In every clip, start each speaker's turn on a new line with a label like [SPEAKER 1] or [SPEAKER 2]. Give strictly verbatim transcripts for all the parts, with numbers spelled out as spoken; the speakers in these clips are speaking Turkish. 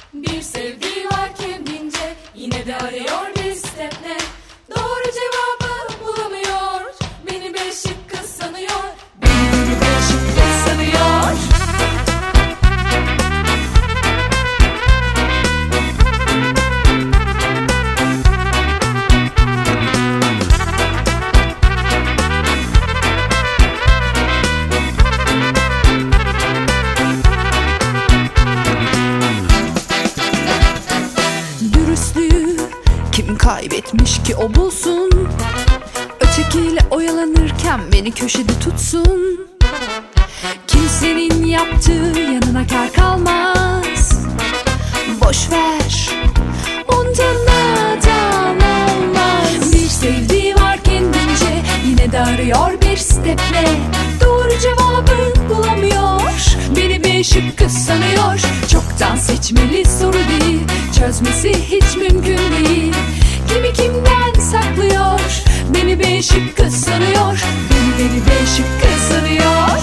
[SPEAKER 1] Bir sevdiği var kendince, yine de arıyor bir steple. Doğru cevabı bulamıyor, beni beş şık kız sanıyor. Beni beş şık kız sanıyor.
[SPEAKER 2] Kim kaybetmiş ki o bulsun? Ötekiyle oyalanırken beni köşede tutsun. Kimsenin yaptığı yanına kar kalmaz. Boş ver, ondan adam olmaz. Bir sevdiği var kendince, yine de arıyor bir steple. Doğru cevabı bulamıyor, beni bir şık kız sanıyor. Çoktan seçmeli soru değil, çözmesi hiç mümkün değil. Kimi kimden saklıyor, beni bir şık kız sanıyor. Beni beni bir şık kız sanıyor.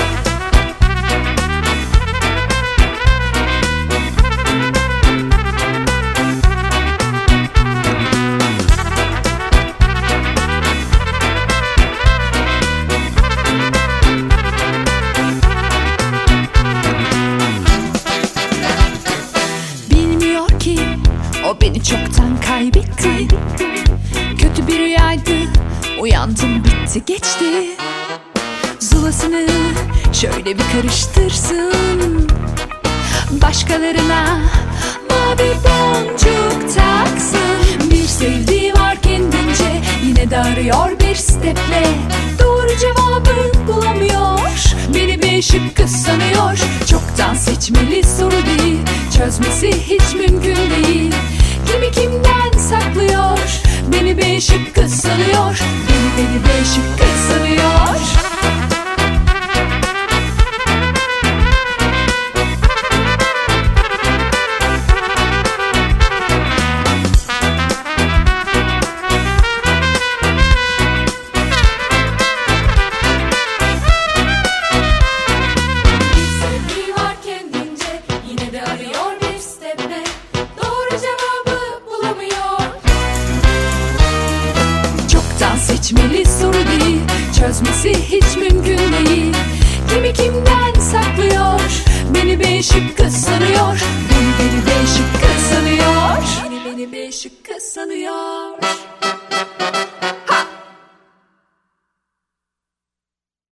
[SPEAKER 2] O beni çoktan kaybetti. Kötü bir rüyaydı, uyandım bitti geçti. Zulasını şöyle bir karıştırsın, başkalarına mavi boncuk taksın. Bir sevdiği var kendince, yine de arıyor bir steple. Doğru cevabı bulamıyor, beni bir şık kız sanıyor. Çoktan seçmeli soru değil, çözmesi hiç mümkün değil. Kimi kimden saklıyor, beni bir şık kız sanıyor. Beni beni bir şık kız sanıyor. Seçmeli soru değil, çözmesi hiç mümkün değil. Kimi kimden saklıyor, beni bir şık kız sanıyor. Beni beni bir şık kız sanıyor. Beni beni bir şık kız sanıyor.